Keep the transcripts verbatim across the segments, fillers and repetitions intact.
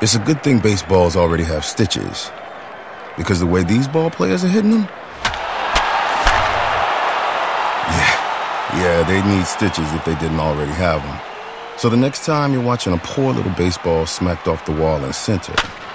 It's a good thing baseballs already have stitches, because the way these ball players are hitting them, yeah, yeah, they need stitches if they didn't already have them. So the next time you're watching a poor little baseball smacked off the wall in center,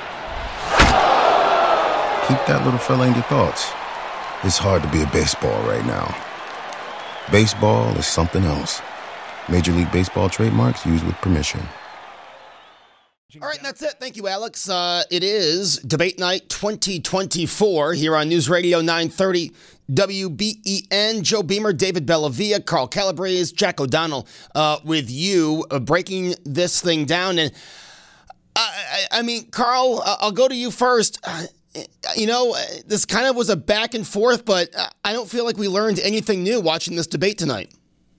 keep that little fella in your thoughts. It's hard to be a baseball right now. Baseball is something else. Major League Baseball trademarks used with permission. All right, and that's it. Thank you, Alex. Uh, it is Debate Night twenty twenty-four here on News Radio nine thirty W B E N. Joe Beamer, David Bellavia, Carl Calabrese, Jack O'Donnell uh, with you, uh, breaking this thing down. And I, I, I mean, Carl, uh, I'll go to you first. Uh, you know, this kind of was a back and forth, but I don't feel like we learned anything new watching this debate tonight.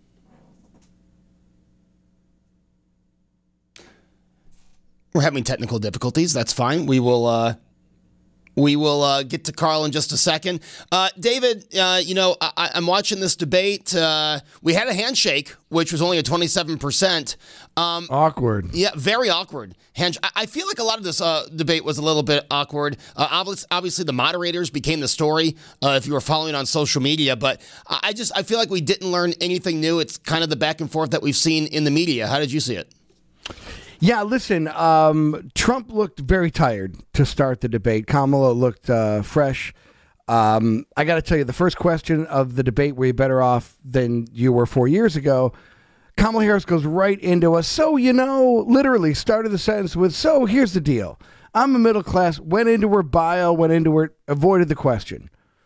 We're having technical difficulties. That's fine. We will uh, we will uh, get to Carl in just a second. Uh, David, uh, you know, I, I'm watching this debate. Uh, we had a handshake, which was only a twenty-seven percent. Um, awkward. Yeah, very awkward. Hand- I feel like a lot of this uh, debate was a little bit awkward. Uh, obviously, obviously, the moderators became the story uh, if you were following on social media. But I just I feel like we didn't learn anything new. It's kind of the back and forth that we've seen in the media. How did you see it? Yeah, listen, um, Trump looked very tired to start the debate. Kamala looked uh, fresh. Um, I got to tell you, the first question of the debate, were you better off than you were four years ago? Kamala Harris goes right into a, so, you know, literally started the sentence with, so here's the deal. I'm a middle class, went into her bio, went into her, avoided the question.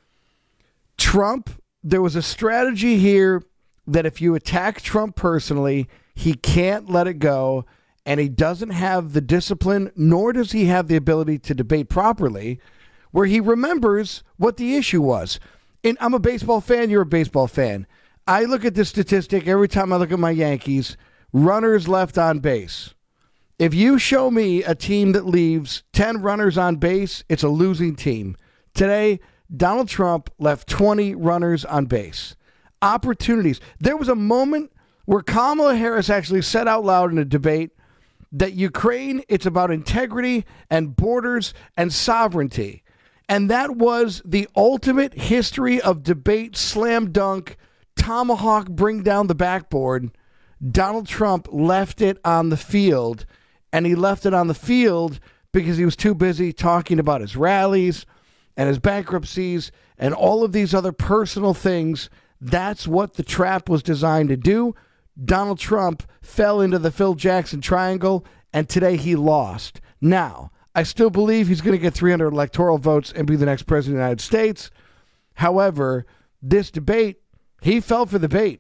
Trump, there was a strategy here that if you attack Trump personally, he can't let it go. And he doesn't have the discipline, nor does he have the ability to debate properly, where he remembers what the issue was. And I'm a baseball fan. You're a baseball fan. I look at this statistic every time I look at my Yankees, runners left on base. If you show me a team that leaves ten runners on base, it's a losing team. Today, Donald Trump left twenty runners on base. Opportunities. There was a moment where Kamala Harris actually said out loud in a debate that Ukraine, it's about integrity and borders and sovereignty. And that was the ultimate history of debate, slam dunk, tomahawk, bring down the backboard. Donald Trump left it on the field, and he left it on the field because he was too busy talking about his rallies and his bankruptcies and all of these other personal things. That's what the trap was designed to do. Donald Trump fell into the Phil Jackson triangle, and today he lost. Now, I still believe he's going to get three hundred electoral votes and be the next president of the United States. However, this debate, he fell for the bait.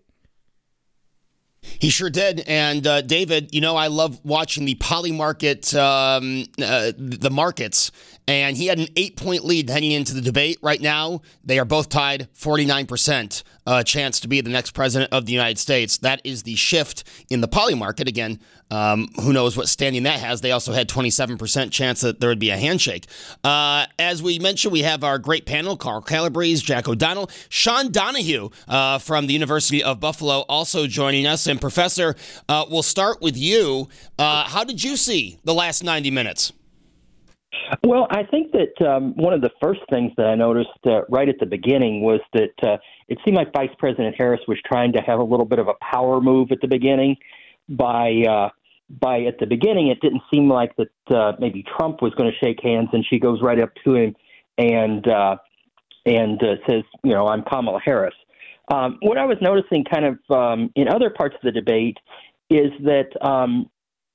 He sure did. And uh, David, you know, I love watching the poly market, um, uh, the markets. And he had an eight-point lead heading into the debate. Right now, they are both tied, forty-nine percent uh, chance to be the next president of the United States. That is the shift in the poly market. Again, um, who knows what standing that has. They also had twenty-seven percent chance that there would be a handshake. Uh, as we mentioned, we have our great panel, Carl Calabrese, Jack O'Donnell, Sean Donahue uh, from the University of Buffalo also joining us. And Professor, uh, we'll start with you. Uh, how did you see the last ninety minutes? Well, I think that um, one of the first things that I noticed uh, right at the beginning was that uh, it seemed like Vice President Harris was trying to have a little bit of a power move at the beginning. By uh, by at the beginning, it didn't seem like that uh, maybe Trump was going to shake hands, and she goes right up to him and uh, and uh, says, you know, I'm Kamala Harris. Um, what I was noticing kind of um, in other parts of the debate is that um,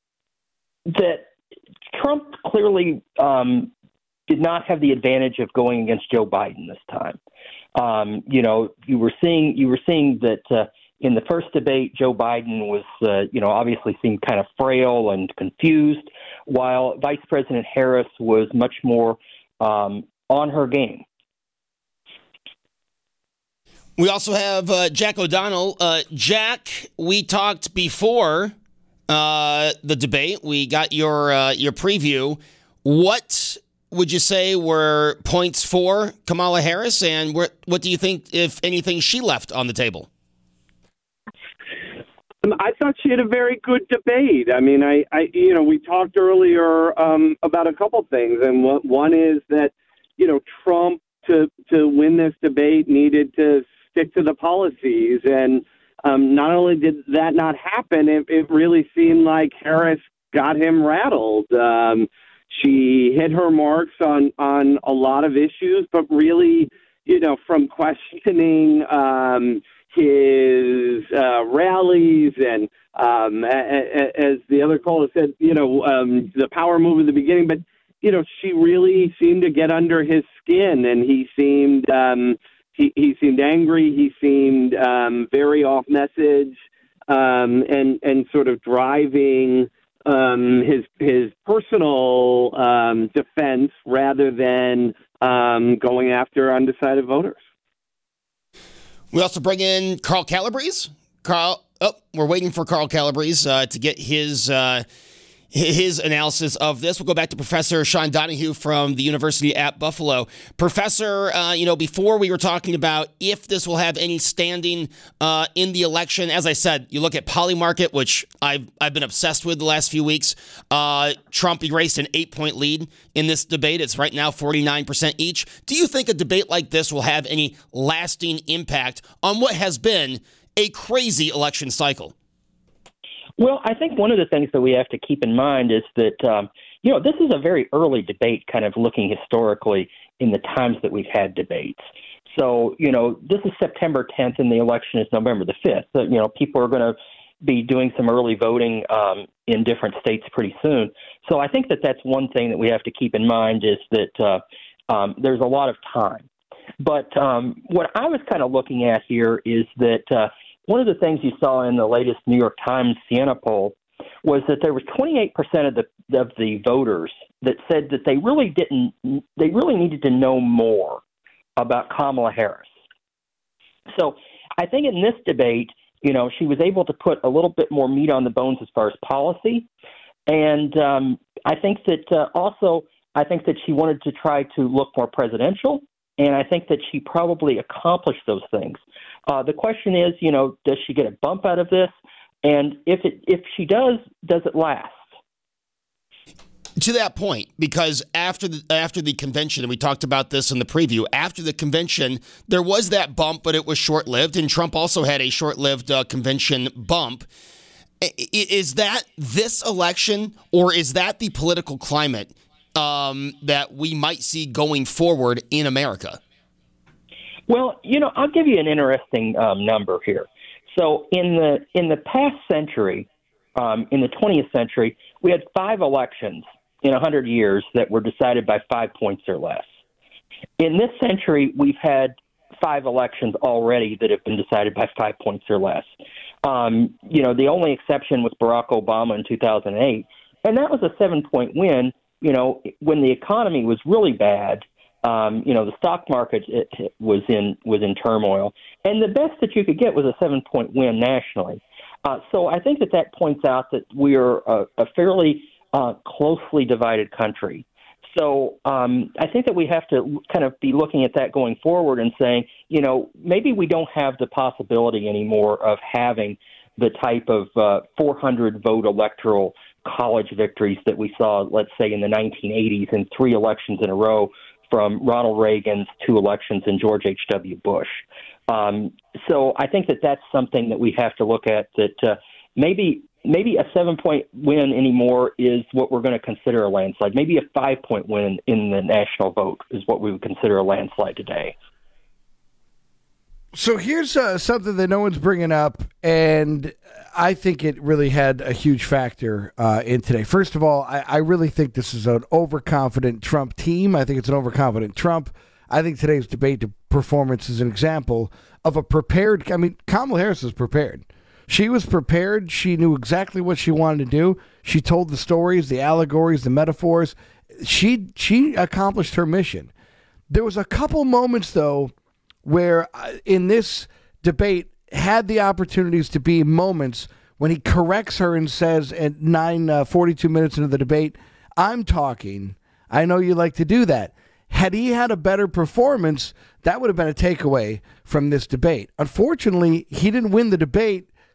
that Trump clearly um, did not have the advantage of going against Joe Biden this time. Um, you know, you were seeing you were seeing that uh, in the first debate, Joe Biden was, uh, you know, obviously seemed kind of frail and confused, while Vice President Harris was much more um, on her game. We also have uh, Jack O'Donnell. Uh, Jack, we talked before uh, the debate. We got your uh, your preview. What would you say were points for Kamala Harris, and what what do you think, if anything, she left on the table? Um, I thought she had a very good debate. I mean, I, I you know, we talked earlier um, about a couple things, and one is that, you know, Trump to to win this debate needed to stick to the policies, and um, not only did that not happen, it, it really seemed like Harris got him rattled. Um, she hit her marks on on a lot of issues, but really, you know, from questioning um, his uh, rallies and, um, a, a, as the other caller said, you know, um, the power move at the beginning. But, you know, she really seemed to get under his skin, and he seemed um, he, he seemed angry. He seemed um, very off message um, and and sort of driving um, his his personal um, defense rather than um, going after undecided voters. We also bring in Carl Calabrese. Carl, oh, we're waiting for Carl Calabrese uh, to get his uh, his analysis of this. We'll go back to Professor Sean Donahue from the University at Buffalo. Professor, uh, you know, before we were talking about if this will have any standing uh, in the election, as I said, you look at Polymarket, which I've I've been obsessed with the last few weeks. Uh, Trump erased an eight-point lead in this debate. It's right now forty-nine percent each. Do you think a debate like this will have any lasting impact on what has been a crazy election cycle? Well, I think one of the things that we have to keep in mind is that, um, you know, this is a very early debate, kind of looking historically in the times that we've had debates. So, you know, this is September tenth and the election is November the fifth. So, you know, people are going to be doing some early voting um, in different states pretty soon. So I think that that's one thing that we have to keep in mind is that uh, um, there's a lot of time. But um, what I was kind of looking at here is that uh, one of the things you saw in the latest New York Times Siena poll was that there was twenty-eight percent of the of the voters that said that they really didn't, they really needed to know more about Kamala Harris. So I think in this debate, you know, she was able to put a little bit more meat on the bones as far as policy. And um, I think that uh, also, I think that she wanted to try to look more presidential. And I think that she probably accomplished those things. Uh, the question is, you know, does she get a bump out of this? And if it if she does, does it last? To that point, because after the, after the convention, and we talked about this in the preview, after the convention, there was that bump, but it was short-lived, and Trump also had a short-lived uh, convention bump. Is that this election, or is that the political climate um, that we might see going forward in America? Well, you know, I'll give you an interesting um, number here. So in the in the past century, um, in the twentieth century, we had five elections in one hundred years that were decided by five points or less. In this century, we've had five elections already that have been decided by five points or less. Um, you know, the only exception was Barack Obama in two thousand eight, and that was a seven-point win, you know, when the economy was really bad. Um, you know, the stock market it, it was in was in turmoil, and the best that you could get was a seven-point win nationally. Uh, so I think that that points out that we are a, a fairly uh, closely divided country. So um, I think that we have to kind of be looking at that going forward and saying, you know, maybe we don't have the possibility anymore of having the type of uh, four hundred vote electoral college victories that we saw, let's say, in the nineteen eighties in three elections in a row, from Ronald Reagan's two elections and George H W. Bush. Um, so I think that that's something that we have to look at, that uh, maybe maybe a seven-point win anymore is what we're going to consider a landslide. Maybe a five-point win in the national vote is what we would consider a landslide today. So here's uh, something that no one's bringing up, and I think it really had a huge factor uh, in today. First of all, I, I really think this is an overconfident Trump team. I think it's an overconfident Trump. I think today's debate performance is an example of a prepared – I mean, Kamala Harris is prepared. She was prepared. She knew exactly what she wanted to do. She told the stories, the allegories, the metaphors. She she accomplished her mission. There was a couple moments, though, where in this debate had the opportunities to be moments when he corrects her and says at nine uh, forty-two minutes into the debate, I'm talking. I know you like to do that. Had he had a better performance, that would have been a takeaway from this debate. Unfortunately, he didn't win the debate,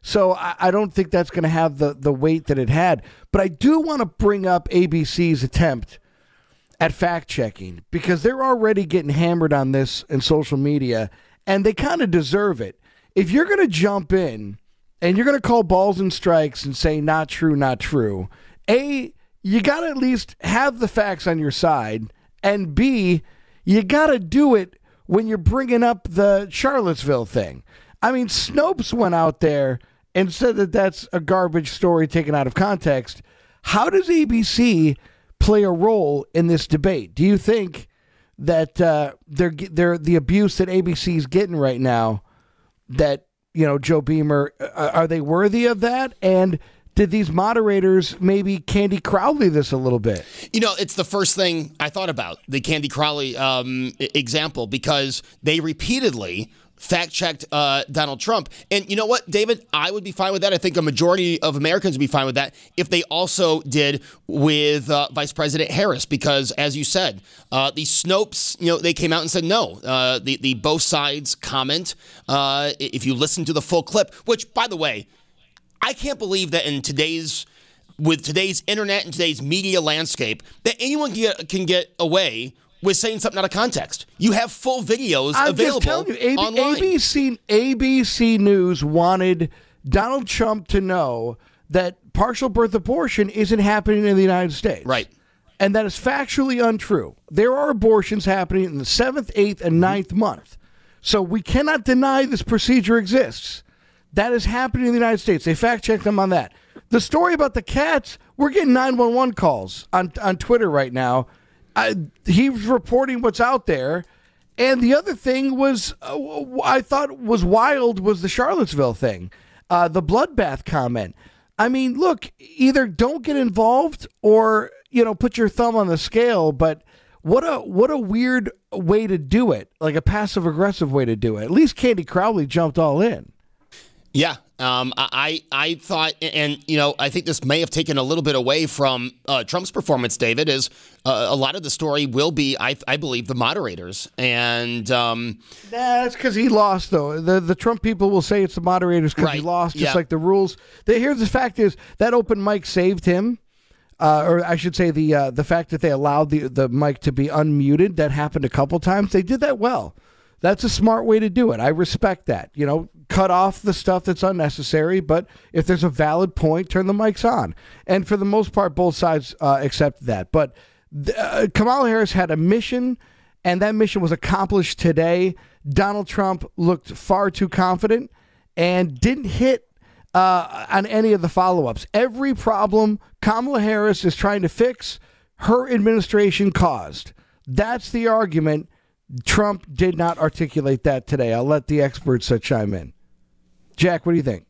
So I, I don't think that's going to have the, the weight that it had. But I do want to bring up A B C's attempt at fact-checking because they're already getting hammered on this in social media, and they kind of deserve it. If you're going to jump in and you're going to call balls and strikes and say not true, not true, A, you got to at least have the facts on your side, and B, you got to do it when you're bringing up the Charlottesville thing. I mean, Snopes went out there and said that that's a garbage story taken out of context. How does A B C play a role in this debate? Do you think that uh, they're they're the abuse that A B C is getting right now, that, you know, Joe Beamer, uh, are they worthy of that? And did these moderators maybe Candy Crowley this a little bit? You know, it's the first thing I thought about, the Candy Crowley um, example, because they repeatedly fact-checked uh, Donald Trump. And you know what, David? I would be fine with that. I think a majority of Americans would be fine with that if they also did with uh, Vice President Harris, because, as you said, uh, the Snopes, you know, they came out and said no. Uh, the, the both sides comment, uh, if you listen to the full clip, which, by the way, I can't believe that in today's, with today's internet and today's media landscape, that anyone can get, can get away with saying something out of context. You have full videos I'm available just telling you, A B, online. A B C, A B C News wanted Donald Trump to know that partial birth abortion isn't happening in the United States. Right. And that is factually untrue. There are abortions happening in the seventh, eighth, and ninth month. So we cannot deny this procedure exists. That is happening in the United States. They fact-checked them on that. The story about the cats, we're getting nine one one calls on, on Twitter right now. I, he's reporting what's out there. And the other thing was, uh, I thought was wild, was the Charlottesville thing, uh, the bloodbath comment. I mean, look, either don't get involved or, you know, put your thumb on the scale. But what a what a weird way to do it, like a passive aggressive way to do it. At least Candy Crowley jumped all in. Yeah, um, I I thought, and you know, I think this may have taken a little bit away from uh, Trump's performance. David, is uh, a lot of the story will be, I, I believe, the moderators, and um, that's because he lost. Though the the Trump people will say it's the moderators because right. he lost, just yeah. like the rules. The, here's the fact: is that open mic saved him, uh, or I should say the uh, the fact that they allowed the the mic to be unmuted. That happened a couple times. They did that well. That's a smart way to do it. I respect that. You know, cut off the stuff that's unnecessary, but if there's a valid point, turn the mics on. And for the most part, both sides uh, accept that. But uh, Kamala Harris had a mission, and that mission was accomplished today. Donald Trump looked far too confident and didn't hit uh, on any of the follow-ups. Every problem Kamala Harris is trying to fix, her administration caused. That's the argument. Trump did not articulate that today. I'll let the experts uh, chime in. Jack, what do you think?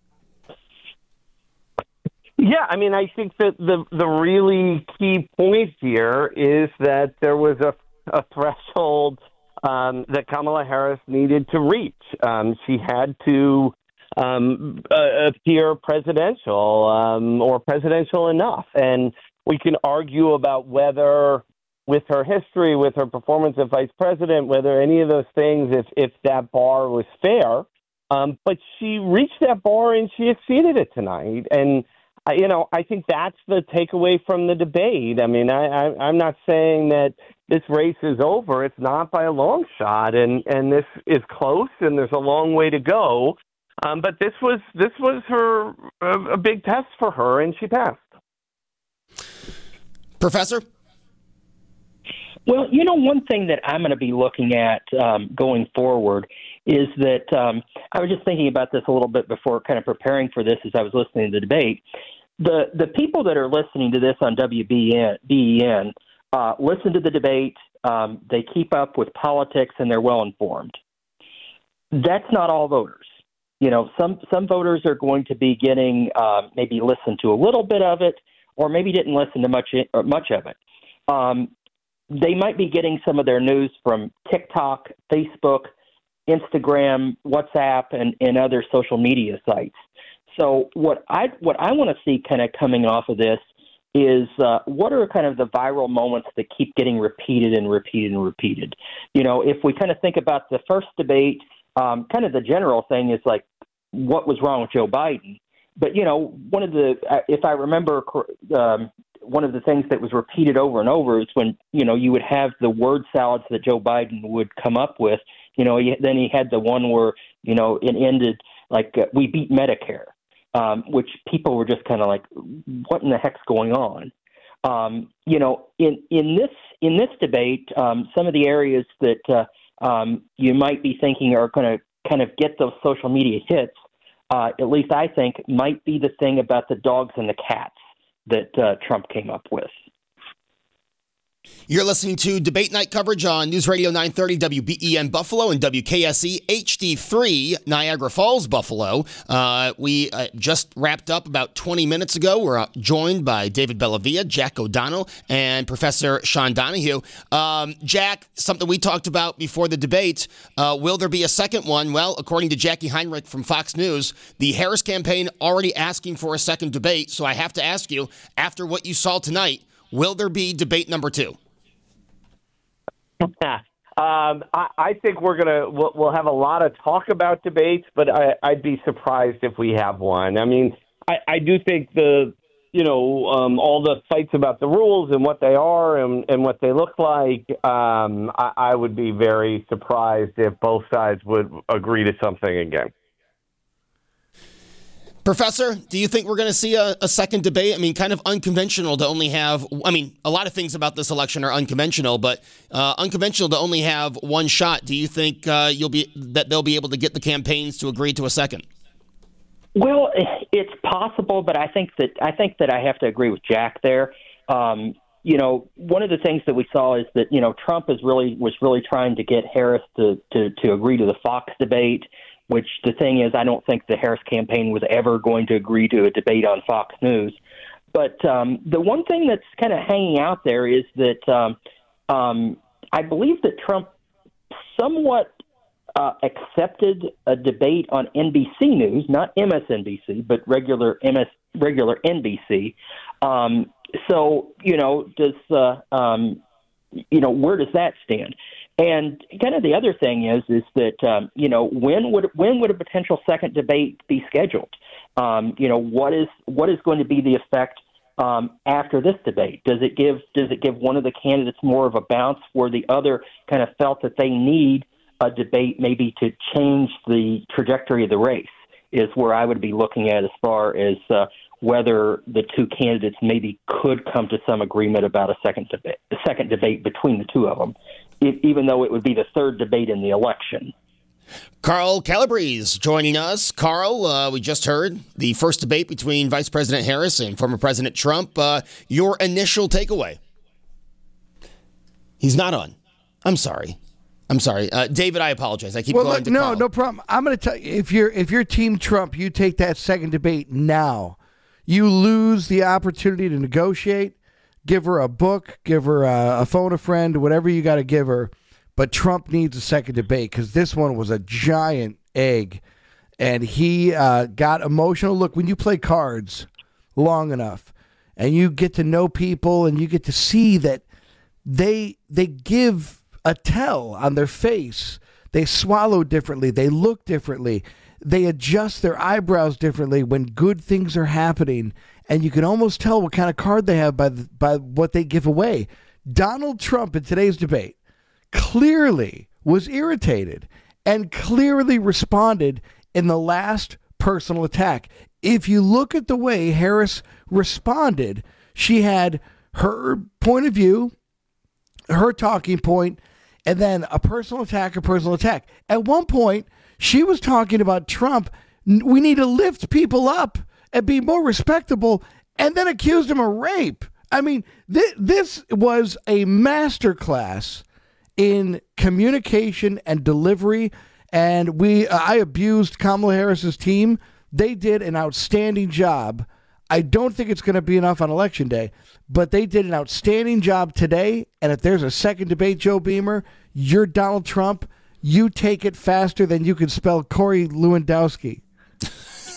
Yeah, I mean, I think that the the really key point here is that there was a, a threshold um, that Kamala Harris needed to reach. Um, she had to um, uh, appear presidential um, or presidential enough. And we can argue about whether, with her history, with her performance as vice president, whether any of those things, if, if that bar was fair. Um, but she reached that bar and she exceeded it tonight. And, uh, you know, I think that's the takeaway from the debate. I mean, I, I, I'm not saying that this race is over. It's not by a long shot. And, and this is close and there's a long way to go. Um, but this was this was her a, a big test for her, and she passed. Professor? Well, you know, one thing that I'm going to be looking at um, going forward is that um, I was just thinking about this a little bit before kind of preparing for this as I was listening to the debate. The the people that are listening to this on W B E N uh, listen to the debate, um, they keep up with politics, and they're well informed. That's not all voters. You know, some, some voters are going to be getting uh, maybe listened to a little bit of it, or maybe didn't listen to much, or much of it. Um, They might be getting some of their news from TikTok, Facebook, Instagram, WhatsApp, and, and other social media sites. So what I what I want to see kind of coming off of this is uh, what are kind of the viral moments that keep getting repeated and repeated and repeated. You know, if we kind of think about the first debate, um, kind of the general thing is like, what was wrong with Joe Biden? but you know, one of the if I remember, um, one of the things that was repeated over and over is when you know you would have the word salads that Joe Biden would come up with. You know, he, then he had the one where you know it ended like uh, we beat Medicare, um, which people were just kind of like, what in the heck's going on? Um, you know, in in this in this debate, um, some of the areas that uh, um, you might be thinking are going to kind of get those social media hits, uh, at least I think, might be the thing about the dogs and the cats that uh, Trump came up with. You're listening to Debate Night coverage on News Radio nine thirty W B E N Buffalo and W K S E H D three Niagara Falls, Buffalo. Uh, we uh, just wrapped up about twenty minutes ago. We're uh, joined by David Bellavia, Jack O'Donnell, and Professor Sean Donahue. Um, Jack, something we talked about before the debate, uh, will there be a second one? Well, according to Jackie Heinrich from Fox News, the Harris campaign already asking for a second debate. So I have to ask you, after what you saw tonight, will there be debate number two? um, I, I think we're gonna we'll, we'll have a lot of talk about debates, but I, I'd be surprised if we have one. I mean, I, I do think the you know um, all the fights about the rules and what they are and, and what they look like. Um, I, I would be very surprised if both sides would agree to something again. Professor, do you think we're going to see a, a second debate? I mean, kind of unconventional to only have, I mean, a lot of things about this election are unconventional, but uh, unconventional to only have one shot. Do you think uh, you'll be that they'll be able to get the campaigns to agree to a second? Well, it's possible, but I think that I think that I have to agree with Jack there. Um, you know, one of the things that we saw is that, you know, Trump is really was really trying to get Harris to, to, to agree to the Fox debate, which the thing is, I don't think the Harris campaign was ever going to agree to a debate on Fox News. But um, the one thing that's kind of hanging out there is that um, um, I believe that Trump somewhat uh, accepted a debate on N B C News, not M S N B C, but regular M S, regular N B C. Um, so, you know, does uh, um, you know, where does that stand? And kind of the other thing is, is that, um, you know, when would when would a potential second debate be scheduled? Um, you know, what is what is going to be the effect um, after this debate? Does it give does it give one of the candidates more of a bounce where the other kind of felt that they need a debate maybe to change the trajectory of the race? Is where I would be looking at as far as uh, whether the two candidates maybe could come to some agreement about a second debate, a second debate between the two of them, even though it would be the third debate in the election. Carl Calabrese joining us. Carl, uh, we just heard the first debate between Vice President Harris and former President Trump. Uh, your initial takeaway? He's not on. I'm sorry. I'm sorry. Uh, David, I apologize. I keep well, going look, to no, Carl. no problem. I'm going to tell you, if you're, if you're Team Trump, you take that second debate now. You lose the opportunity to negotiate. Give her a book, give her a, a phone a friend, whatever you got to give her. But Trump needs a second debate because this one was a giant egg. And he uh, got emotional. Look, when you play cards long enough and you get to know people and you get to see that they they give a tell on their face. They swallow differently. They look differently. They adjust their eyebrows differently when good things are happening. And you can almost tell what kind of card they have by the, by what they give away. Donald Trump in today's debate clearly was irritated and clearly responded in the last personal attack. If you look at the way Harris responded, she had her point of view, her talking point, and then a personal attack, a personal attack. At one point, she was talking about Trump. We need to lift people up and be more respectable, and then accused him of rape. I mean, th- this was a masterclass in communication and delivery, and we uh, I abused Kamala Harris's team. They did an outstanding job. I don't think it's going to be enough on Election Day, but they did an outstanding job today, and if there's a second debate, Joe Beamer, you're Donald Trump. You take it faster than you can spell Corey Lewandowski.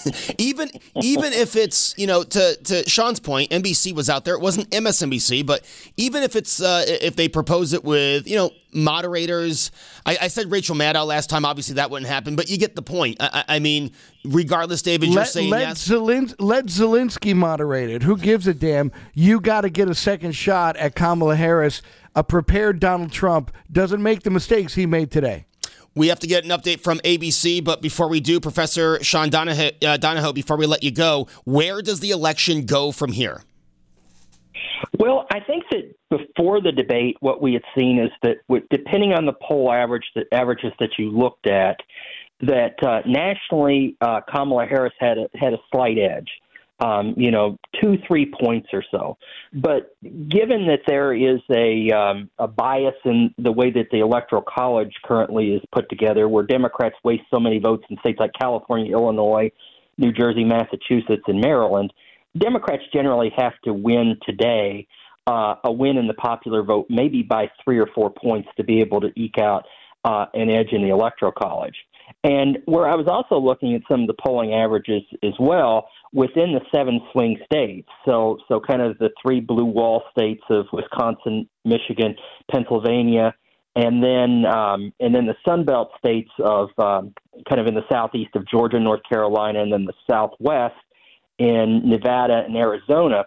even even if it's, you know, to, to Sean's point, N B C was out there. It wasn't M S N B C, but even if it's uh, if they propose it with, you know, moderators. I, I said Rachel Maddow last time. Obviously, that wouldn't happen, but you get the point. I, I mean, regardless, David, you're let, saying let yes. Zelin, let Zelensky moderate it. Who gives a damn? You got to get a second shot at Kamala Harris. A prepared Donald Trump doesn't make the mistakes he made today. We have to get an update from A B C, but before we do, Professor Sean Donahoe, uh, Donahoe, before we let you go, where does the election go from here? Well, I think that before the debate, what we had seen is that, with, depending on the poll average, the averages that you looked at, that uh, nationally uh, Kamala Harris had a, had a slight edge. Um, you know, two, three points or so. But given that there is a um, a bias in the way that the Electoral College currently is put together, where Democrats waste so many votes in states like California, Illinois, New Jersey, Massachusetts, and Maryland, Democrats generally have to win today, uh, a win in the popular vote, maybe by three or four points to be able to eke out uh, an edge in the Electoral College. And where I was also looking at some of the polling averages as well, within the seven swing states, so so kind of the three blue wall states of Wisconsin, Michigan, Pennsylvania, and then um, and then the Sun Belt states of um, kind of in the southeast of Georgia, North Carolina, and then the Southwest in Nevada and Arizona.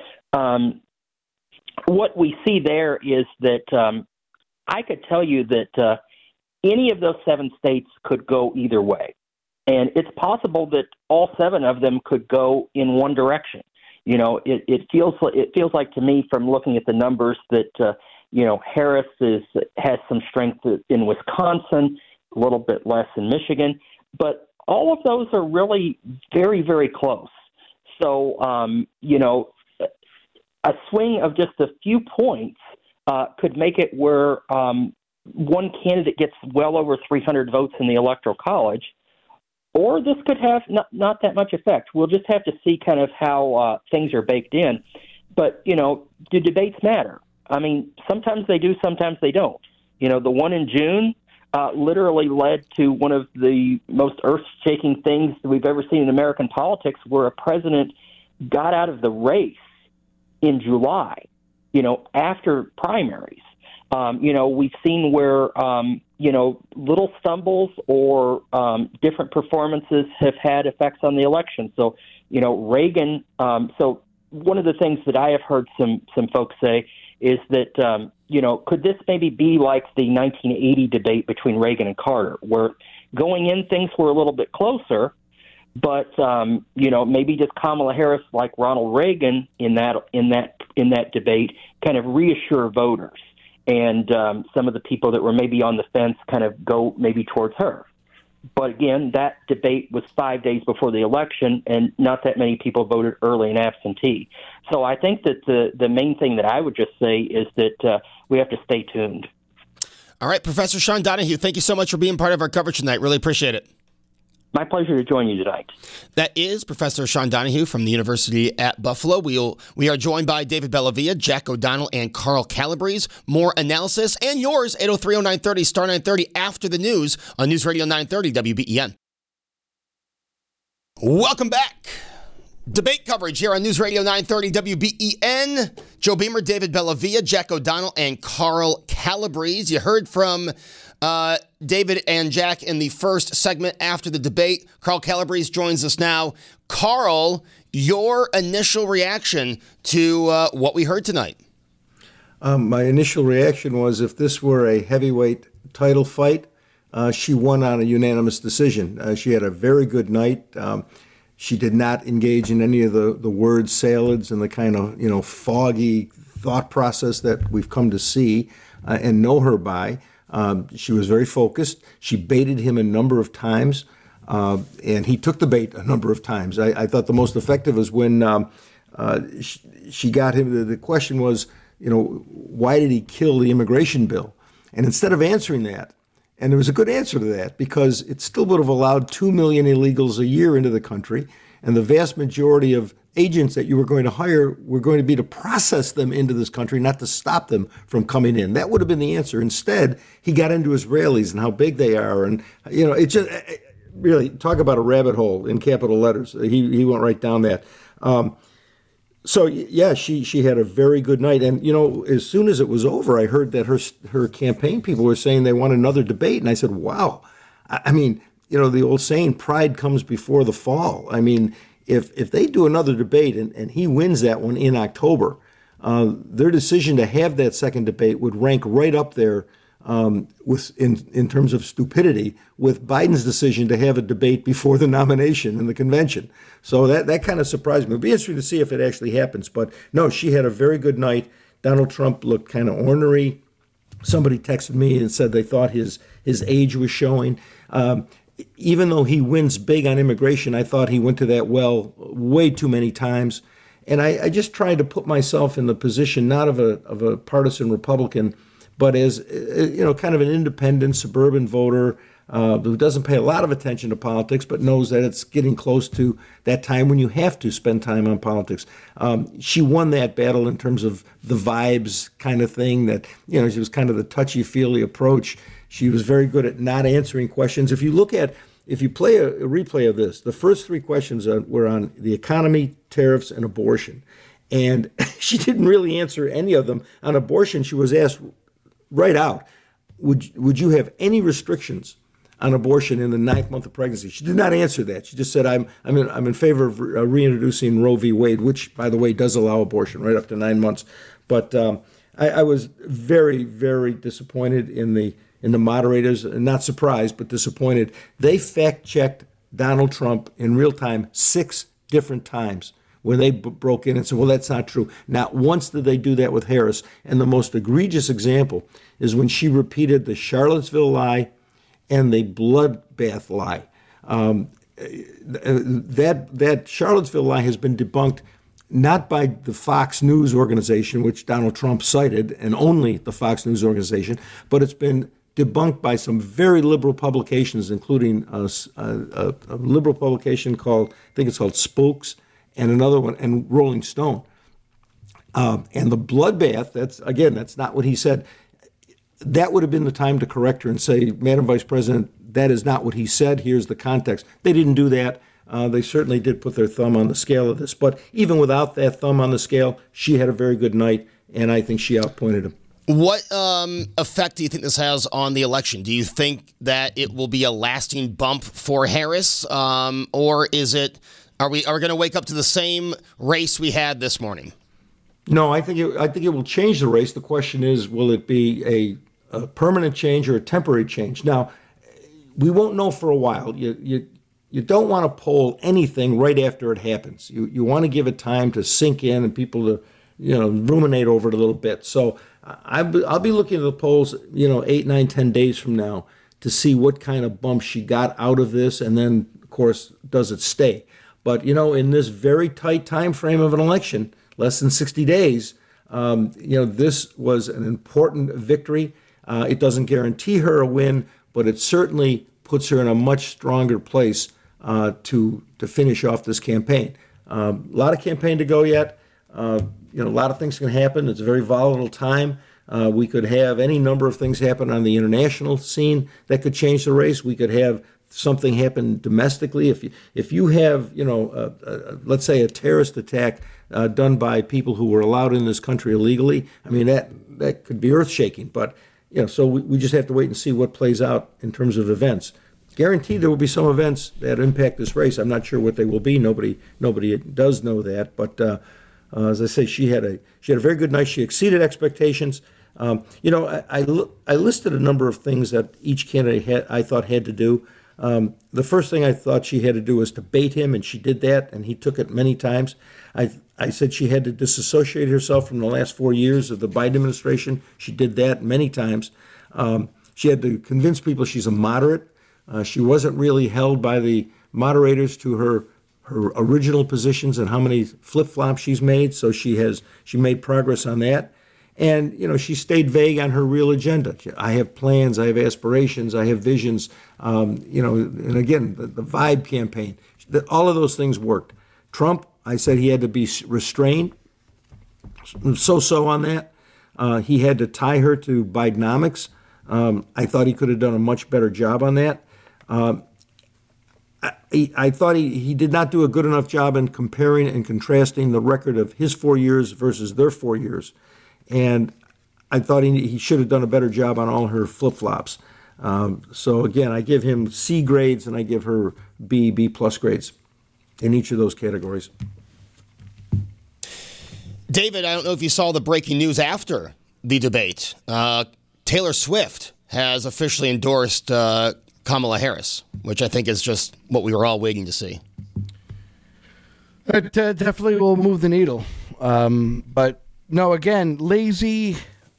Um, what we see there is that um, I could tell you that uh, any of those seven states could go either way. And it's possible that all seven of them could go in one direction. You know, it, it feels it feels like to me, from looking at the numbers, that uh, you know Harris is has some strength in Wisconsin, a little bit less in Michigan, but all of those are really very, very close. So um, you know, a swing of just a few points uh, could make it where um, one candidate gets well over three hundred votes in the Electoral College. Or this could have not, not that much effect. We'll just have to see kind of how uh, things are baked in. But, you know, do debates matter? I mean, sometimes they do, sometimes they don't. You know, the one in June uh, literally led to one of the most earth-shaking things that we've ever seen in American politics, where a president got out of the race in July, you know, after primaries. Um, you know, we've seen where, um, you know, little stumbles or um, different performances have had effects on the election. So, you know, Reagan, um, so one of the things that I have heard some, some folks say is that, um, you know, could this maybe be like the nineteen eighty debate between Reagan and Carter, where going in things were a little bit closer, but, um, you know, maybe just Kamala Harris, like Ronald Reagan in that, in that, in that debate, kind of reassure voters. And um, some of the people that were maybe on the fence kind of go maybe towards her. But again, that debate was five days before the election, and not that many people voted early and absentee. So I think that the, the main thing that I would just say is that uh, we have to stay tuned. All right, Professor Sean Donahoe, thank you so much for being part of our coverage tonight. Really appreciate it. My pleasure to join you tonight. That is Professor Sean Donahoe from the University at Buffalo. We'll, we are joined by David Bellavia, Jack O'Donnell, and Carl Calabrese. More analysis and yours, eight oh three oh nine thirty, star nine thirty after the news on News Radio nine thirty W B E N. Welcome back. Debate coverage here on News Radio nine thirty W B E N. Joe Beamer, David Bellavia, Jack O'Donnell, and Carl Calabrese. You heard from uh, David and Jack in the first segment after the debate. Carl Calabrese joins us now. Carl, your initial reaction to uh, what we heard tonight? Um, my initial reaction was, if this were a heavyweight title fight, uh, she won on a unanimous decision. Uh, she had a very good night. Um, She did not engage in any of the, the word salads and the kind of, you know, foggy thought process that we've come to see uh, and know her by. Um, she was very focused. She baited him a number of times, uh, and he took the bait a number of times. I, I thought the most effective was when um, uh, she, she got him. The, the question was, you know, why did he kill the immigration bill? And instead of answering that, and there was a good answer to that, because it still would have allowed two million illegals a year into the country, and the vast majority of agents that you were going to hire were going to be to process them into this country, not to stop them from coming in. That would have been the answer. Instead, he got into Israelis and how big they are, and you know, it just really talk about a rabbit hole in capital letters. He he went right down that. Um, so yeah, she she had a very good night, and you know, as soon as it was over, I heard that her her campaign people were saying they want another debate, and I said, wow. I, I mean, you know, the old saying, pride comes before the fall. I mean, if if they do another debate and, and he wins that one in October, uh, their decision to have that second debate would rank right up there um, with in in terms of stupidity with Biden's decision to have a debate before the nomination in the convention. So that that kind of surprised me. It'll be interesting to see if it actually happens. But no, she had a very good night. Donald Trump looked kind of ornery. Somebody texted me and said they thought his his age was showing. Um, even though he wins big on immigration, I thought he went to that well way too many times. And I, I just tried to put myself in the position not of a of a partisan Republican, but as, you know, kind of an independent suburban voter uh, who doesn't pay a lot of attention to politics, but knows that it's getting close to that time when you have to spend time on politics. Um, she won that battle in terms of the vibes kind of thing that, you know, she was kind of the touchy-feely approach. She was very good at not answering questions. If you look at, if you play a, a replay of this, the first three questions were on the economy, tariffs, and abortion. And she didn't really answer any of them. On abortion, she was asked right out, would would you have any restrictions on abortion in the ninth month of pregnancy? She did not answer that. She just said, I'm I'm in, I'm in favor of re- reintroducing Roe v. Wade, which, by the way, does allow abortion right up to nine months. But um, I, I was very, very disappointed in the in the moderators, not surprised, but disappointed. They fact-checked Donald Trump in real time six different times when they b- broke in and said, well, that's not true. Not once did they do that with Harris. And the most egregious example is when she repeated the Charlottesville lie and the bloodbath lie. Um, that, that Charlottesville lie has been debunked not by the Fox News organization, which Donald Trump cited, and only the Fox News organization, but it's been debunked by some very liberal publications, including a, a, a liberal publication called, I think it's called Spokes, and another one, and Rolling Stone. Um, and the bloodbath, that's, again, that's not what he said. That would have been the time to correct her and say, Madam Vice President, that is not what he said. Here's the context. They didn't do that. Uh, they certainly did put their thumb on the scale of this. But even without that thumb on the scale, she had a very good night, and I think she outpointed him. What um, effect do you think this has on the election? Do you think that it will be a lasting bump for Harris, um, or is it? Are we are we going to wake up to the same race we had this morning? No, I think it, I think it will change the race. The question is, will it be a, a permanent change or a temporary change? Now, we won't know for a while. You you you don't want to poll anything right after it happens. You you want to give it time to sink in and people to, you know, ruminate over it a little bit. So I'll be looking at the polls, you know, eight, nine, ten days from now to see what kind of bump she got out of this, and then, of course, does it stay? But, you know, in this very tight time frame of an election, less than sixty days, um, you know, this was an important victory. Uh, it doesn't guarantee her a win, but it certainly puts her in a much stronger place uh, to to finish off this campaign. Um, a lot of campaign to go yet. Uh, you know, a lot of things can happen. It's a very volatile time. Uh, we could have any number of things happen on the international scene that could change the race. We could have something happen domestically. If you, if you have, you know, uh, uh, let's say a terrorist attack uh, done by people who were allowed in this country illegally, I mean, that that could be earth-shaking. But, you know, so we, we just have to wait and see what plays out in terms of events. Guaranteed there will be some events that impact this race. I'm not sure what they will be. Nobody nobody does know that. But uh, uh, as I say, she had a she had a very good night. She exceeded expectations. Um, you know, I, I, I listed a number of things that each candidate had, I thought had to do. Um, the first thing I thought she had to do was to bait him, and she did that, and he took it many times. I I said she had to disassociate herself from the last four years of the Biden administration. She did that many times. Um, she had to convince people she's a moderate. Uh, she wasn't really held by the moderators to her her original positions and how many flip-flops she's made, so she has she made progress on that. And, you know, she stayed vague on her real agenda. I have plans, I have aspirations, I have visions, um, you know, and again, the, the vibe campaign, the, all of those things worked. Trump, I said he had to be restrained, so-so on that. Uh, he had to tie her to Bidenomics. Um, I thought he could have done a much better job on that. Um, I, I thought he, he did not do a good enough job in comparing and contrasting the record of his four years versus their four years. And I thought he, he should have done a better job on all her flip-flops. Um, so, again, I give him C grades and I give her B, B plus grades in each of those categories. David, I don't know if you saw the breaking news after the debate. Uh, Taylor Swift has officially endorsed uh, Kamala Harris, which I think is just what we were all waiting to see. It uh, definitely will move the needle. Um, but, no, again, lazy.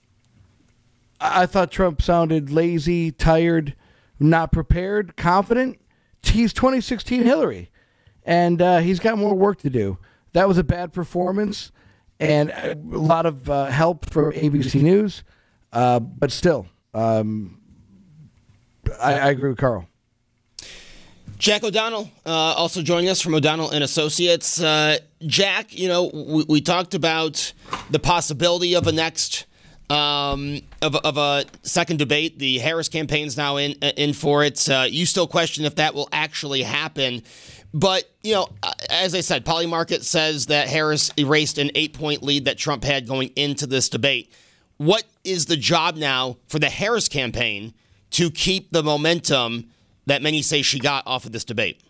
I thought Trump sounded lazy, tired, not prepared, confident. He's twenty sixteen Hillary, and uh, he's got more work to do. That was a bad performance, and a lot of uh, help from A B C News, uh, but still, um, I, I agree with Carl. Jack O'Donnell uh, also joining us from O'Donnell and Associates. Uh, Jack, you know, we, we talked about the possibility of a next um, of, of a second debate. The Harris campaign's now in in for it. Uh, you still question if that will actually happen. But, you know, as I said, Polymarket says that Harris erased an eight-point lead that Trump had going into this debate. What is the job now for the Harris campaign to keep the momentum that many say she got off of this debate?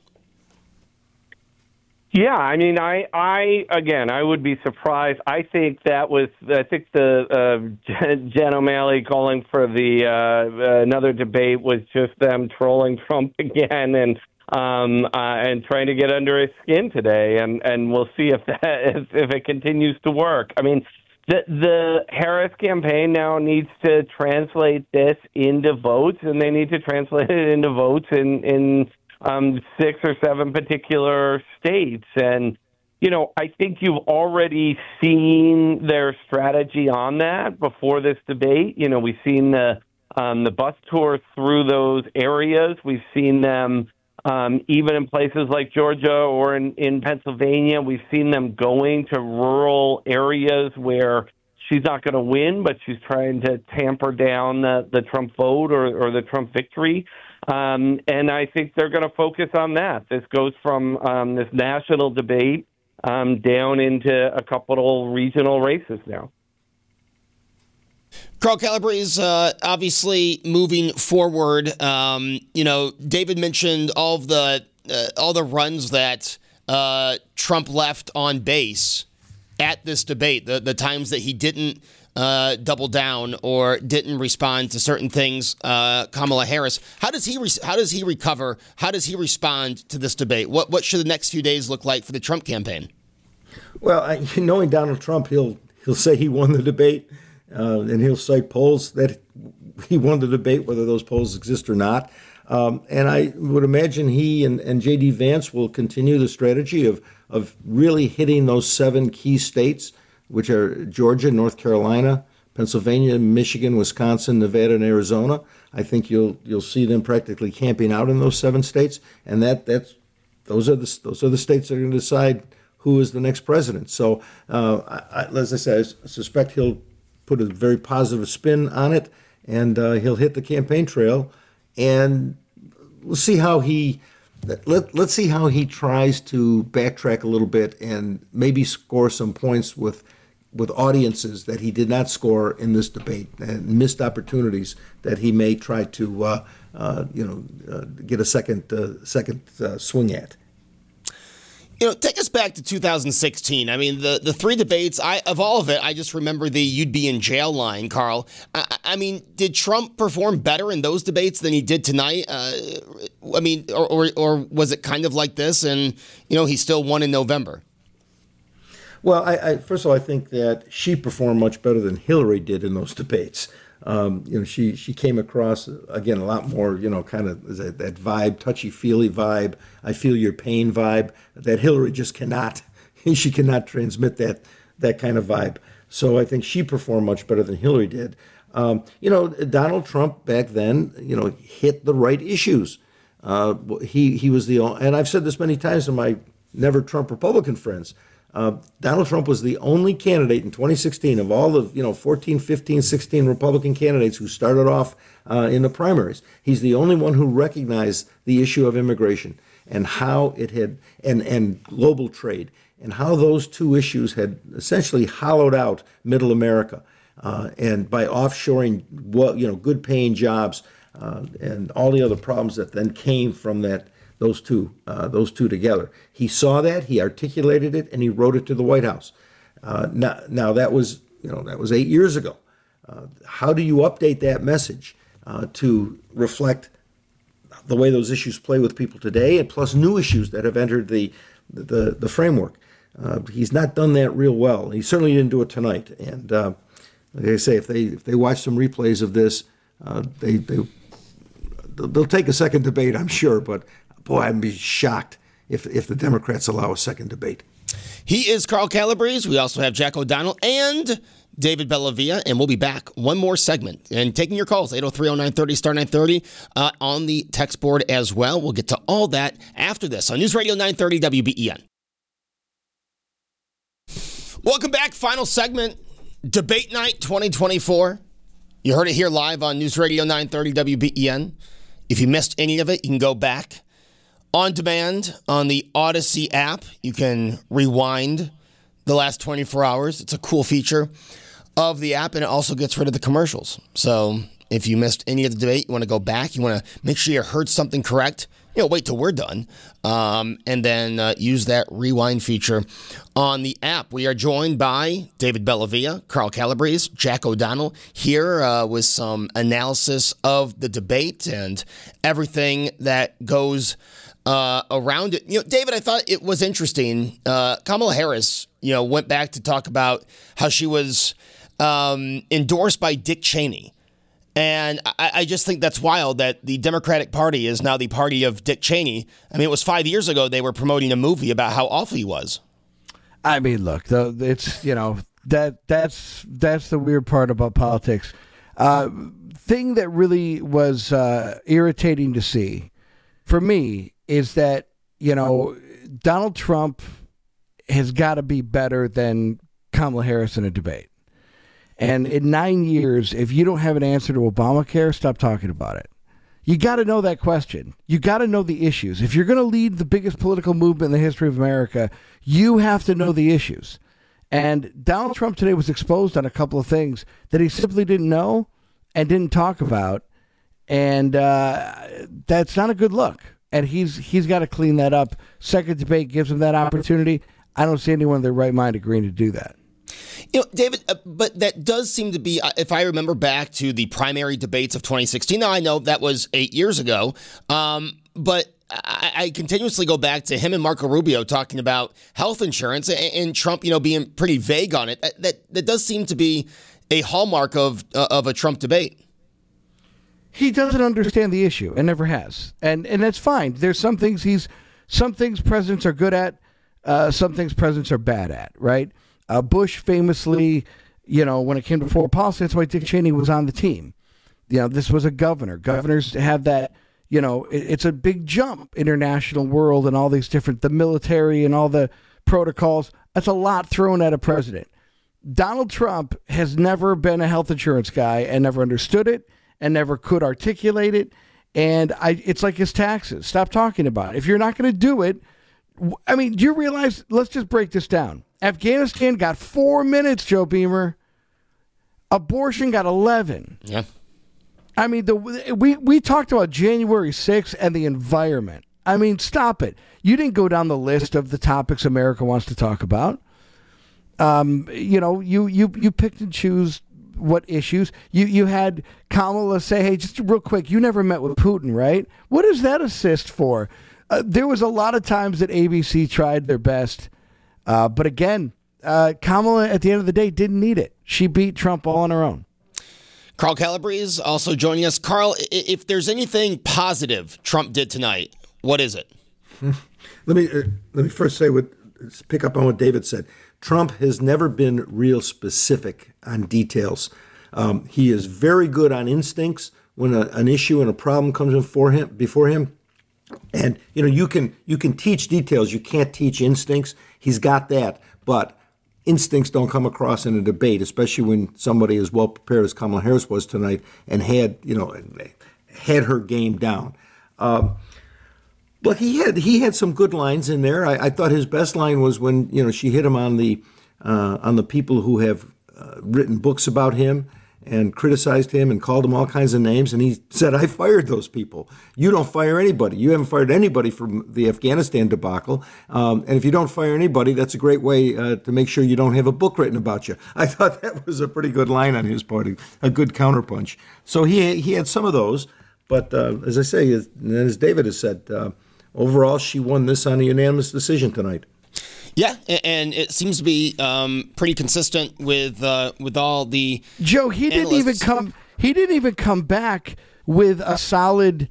Yeah, I mean, I, I again, I would be surprised. I think that was, I think the uh, Jen O'Malley calling for the uh, another debate was just them trolling Trump again and um, uh, and trying to get under his skin today, and, and we'll see if that if, if it continues to work. I mean, the the Harris campaign now needs to translate this into votes, and they need to translate it into votes in in. Um, six or seven particular states. And, you know, I think you've already seen their strategy on that before this debate. You know, we've seen the um, the bus tour through those areas. We've seen them um, even in places like Georgia or in, in Pennsylvania. We've seen them going to rural areas where she's not going to win, but she's trying to tamper down the, the Trump vote or, or the Trump victory. Um, and I think they're going to focus on that. This goes from um, this national debate um, down into a couple regional races now. Carl Calabrese, uh, obviously moving forward. Um, you know, David mentioned all of the uh, all the runs that uh, Trump left on base at this debate. The the times that he didn't Uh, double down or didn't respond to certain things. Uh, Kamala Harris, how does he re- how does he recover? How does he respond to this debate? What what should the next few days look like for the Trump campaign? Well, I, knowing Donald Trump, he'll he'll say he won the debate, uh, and he'll cite polls that he won the debate, whether those polls exist or not. Um, and I would imagine he and, and J D Vance will continue the strategy of of really hitting those seven key states, which are Georgia, North Carolina, Pennsylvania, Michigan, Wisconsin, Nevada, and Arizona. I think you'll you'll see them practically camping out in those seven states, and that that's those are the those are the states that are going to decide who is the next president. So, uh, I, as I said, I suspect he'll put a very positive spin on it, and uh, he'll hit the campaign trail, and we'll see how he. Let, let's see how he tries to backtrack a little bit and maybe score some points with with audiences that he did not score in this debate, and missed opportunities that he may try to uh, uh, you know uh, get a second uh, second uh, swing at. You know, take us back to two thousand sixteen. I mean, the, the three debates, I of all of it, I just remember the "you'd be in jail" line, Carl. I, I mean, did Trump perform better in those debates than he did tonight? Uh, I mean, or, or or was it kind of like this, and, you know, he still won in November? Well, I, I first of all, I think that she performed much better than Hillary did in those debates. Um, you know, she she came across, again, a lot more, you know, kind of that, that vibe, touchy-feely vibe, I feel your pain vibe, that Hillary just cannot, she cannot transmit that that kind of vibe. So I think she performed much better than Hillary did. Um, you know, Donald Trump back then, you know, hit the right issues. Uh, he he was the only, and I've said this many times to my never Trump Republican friends, Uh, Donald Trump was the only candidate in twenty sixteen of all the, you know, fourteen, fifteen, sixteen Republican candidates who started off uh, in the primaries. He's the only one who recognized the issue of immigration. and how it had, and, and global trade, and how those two issues had essentially hollowed out middle America. Uh, and by offshoring, well, you know, good-paying jobs uh, and all the other problems that then came from that, those two, uh, those two together. He saw that, he articulated it, and he wrote it to the White House. Uh, now, now that was, you know, that was eight years ago. Uh, how do you update that message uh, to reflect the way those issues play with people today, and plus new issues that have entered the the, the framework? Uh, he's not done that real well. He certainly didn't do it tonight. And uh, like I say, if they if they watch some replays of this, uh, they they they'll take a second debate, I'm sure. But boy, I'd be shocked if if the Democrats allow a second debate. He is Carl Calabrese. We also have Jack O'Donnell and David Bellavia, and we'll be back one more segment and taking your calls, eight oh three oh nine thirty, star nine thirty, uh, on the text board as well. We'll get to all that after this on News Radio nine thirty W B E N. Welcome back. Final segment, Debate Night twenty twenty-four. You heard it here live on News Radio nine thirty W B E N. If you missed any of it, you can go back on demand on the Odyssey app. You can rewind the last twenty-four hours. It's a cool feature of the app, and it also gets rid of the commercials. So if you missed any of the debate, you want to go back, you want to make sure you heard something correct, you know, wait till we're done, um, and then uh, use that rewind feature on the app. We are joined by David Bellavia, Carl Calabrese, Jack O'Donnell here uh, with some analysis of the debate and everything that goes uh, around it. You know, David, I thought it was interesting. Uh, Kamala Harris, you know, went back to talk about how she was um, endorsed by Dick Cheney. And I, I just think that's wild that the Democratic Party is now the party of Dick Cheney. I mean, it was five years ago they were promoting a movie about how awful he was. I mean, look, the, it's, you know, that that's that's the weird part about politics. Uh, thing that really was uh, irritating to see for me is that, you know, Donald Trump has got to be better than Kamala Harris in a debate. And in nine years, if you don't have an answer to Obamacare, stop talking about it. You got to know that question. You got to know the issues. If you're going to lead the biggest political movement in the history of America, you have to know the issues. And Donald Trump today was exposed on a couple of things that he simply didn't know and didn't talk about. And uh, that's not a good look. And he's he's got to clean that up. Second debate gives him that opportunity. I don't see anyone in their right mind agreeing to do that. You know, David, uh, but that does seem to be, uh, if I remember back to the primary debates of twenty sixteen, now I know that was eight years ago, um, but I, I continuously go back to him and Marco Rubio talking about health insurance and, and Trump, you know, being pretty vague on it. That, that, that does seem to be a hallmark of uh, of a Trump debate. He doesn't understand the issue and never has. And and that's fine. There's some things he's, some things presidents are good at, uh, some things presidents are bad at, right? Uh, Bush famously, you know, when it came to foreign policy, that's why Dick Cheney was on the team. You know, this was a governor. Governors have that, you know, it, it's a big jump, international world and all these different, the military and all the protocols. That's a lot thrown at a president. Donald Trump has never been a health insurance guy and never understood it and never could articulate it. And I, it's like his taxes. Stop talking about it. If you're not going to do it, I mean, do you realize, let's just break this down. Afghanistan got four minutes, Joe Beamer. Abortion got eleven. Yeah. I mean, the we, we talked about January sixth and the environment. I mean, stop it. You didn't go down the list of the topics America wants to talk about. Um, you know, you, you, you picked and choose what issues. You, you had Kamala say, hey, just real quick, you never met with Putin, right? What is that assist for? Uh, there was a lot of times that A B C tried their best. Uh, but again, uh, Kamala, at the end of the day, didn't need it. She beat Trump all on her own. Carl Calabrese also joining us. Carl, if there's anything positive Trump did tonight, what is it? Let me uh, let me first say what pick up on what David said. Trump has never been real specific on details. Um, he is very good on instincts when a, an issue and a problem comes before him. Before him. And, you know, you can you can teach details. You can't teach instincts. He's got that. But instincts don't come across in a debate, especially when somebody as well prepared as Kamala Harris was tonight and had, you know, had her game down. Um, But he had he had some good lines in there. I, I thought his best line was when you know she hit him on the uh, on the people who have uh, written books about him and criticized him and called him all kinds of names. And he said, "I fired those people. You don't fire anybody. You haven't fired anybody from the Afghanistan debacle. Um, and if you don't fire anybody, that's a great way uh, to make sure you don't have a book written about you." I thought that was a pretty good line on his part, a good counterpunch. So he he had some of those. But uh, as I say, as, as David has said. Uh, Overall, she won this on a unanimous decision tonight. Yeah, and it seems to be um, pretty consistent with uh, with all the Joe. He analysts. didn't even come. He didn't even come back with a solid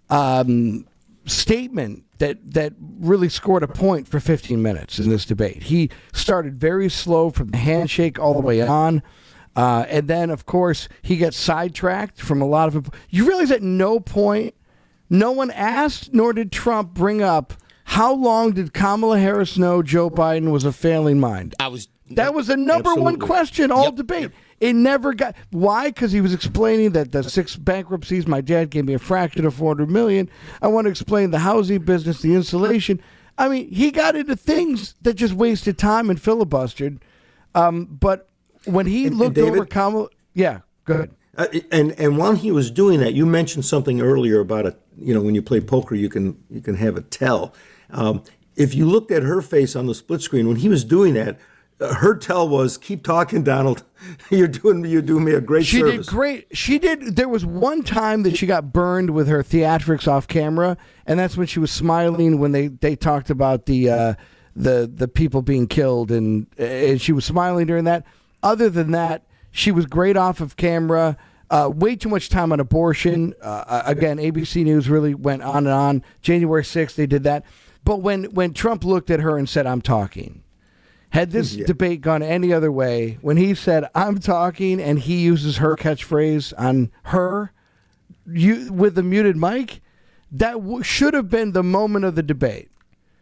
um, statement that that really scored a point for fifteen minutes in this debate. He started very slow from the handshake all the way on. Uh, and then, of course, he gets sidetracked from a lot of. You realize at no point. No one asked, nor did Trump bring up, how long did Kamala Harris know Joe Biden was a failing mind? I was. That was the number Absolutely. one question all Yep. debate. Yep. It never got. Why? Because he was explaining that the six bankruptcies, my dad gave me a fraction of four hundred million dollars. I want to explain the housing business, the insulation. I mean, he got into things that just wasted time and filibustered. Um, but when he And- looked and David- over Kamala, yeah, go ahead. Uh, and and while he was doing that, you mentioned something earlier about a you know when you play poker, you can you can have a tell. Um, if you looked at her face on the split screen when he was doing that, uh, her tell was, "Keep talking, Donald. You're doing you're doing me a great She service." did great. She did. There was one time that she got burned with her theatrics off camera, and that's when she was smiling when they, they talked about the uh, the the people being killed, and, and she was smiling during that. Other than that, she was great off of camera. Uh, way too much time on abortion. Uh, again, A B C News really went on and on. January sixth, they did that. But when, when Trump looked at her and said, "I'm talking," had this Yeah. debate gone any other way, when he said, "I'm talking," and he uses her catchphrase on her you, with the muted mic, that w- should have been the moment of the debate.